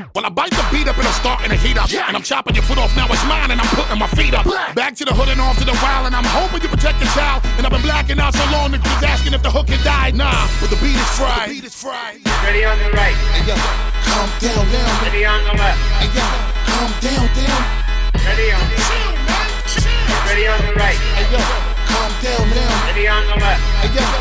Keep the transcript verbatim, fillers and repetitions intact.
Well, I bite the beat up and I'm starting to heat up. And I'm chopping your foot off, now it's mine and I'm putting my feet up. Back to the hood and off to the wild, and I'm hoping you protect the child. And I've been blacking out so long that kids asking if the hook had died. Nah, but the beat is fried. The beat is fried. Ready on the right. Hey yo, calm down, down. Ready on the left. Hey yo, calm down, down. Ready on the Ready on the right. Hey yo, calm down, down. Ready on the left. Hey yo.